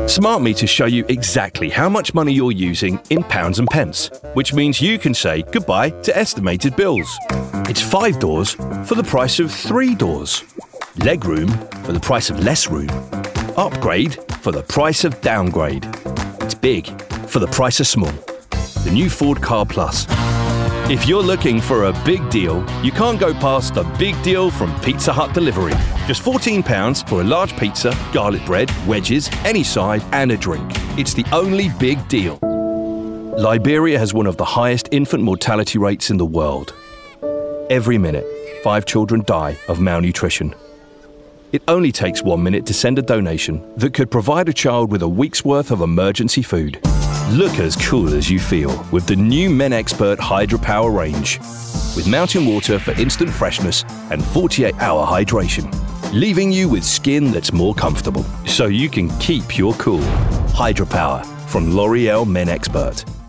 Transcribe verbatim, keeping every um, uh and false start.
Smart meters show you exactly how much money you're using in pounds and pence, which means you can say goodbye to estimated bills. It's five doors for the price of three doors. Legroom for the price of less room. Upgrade for the price of downgrade. It's big for the price of small. The new Ford Car Plus. If you're looking for a big deal, you can't go past the big deal from Pizza Hut Delivery. Just fourteen pounds for a large pizza, garlic bread, wedges, any side, and a drink. It's the only big deal. Liberia has one of the highest infant mortality rates in the world. Every minute, five children die of malnutrition. It only takes one minute to send a donation that could provide a child with a week's worth of emergency food. Look as cool as you feel with the new MenExpert Hydropower range. With mountain water for instant freshness and forty-eight hour hydration, leaving you with skin that's more comfortable, so you can keep your cool. Hydropower from L'Oreal MenExpert.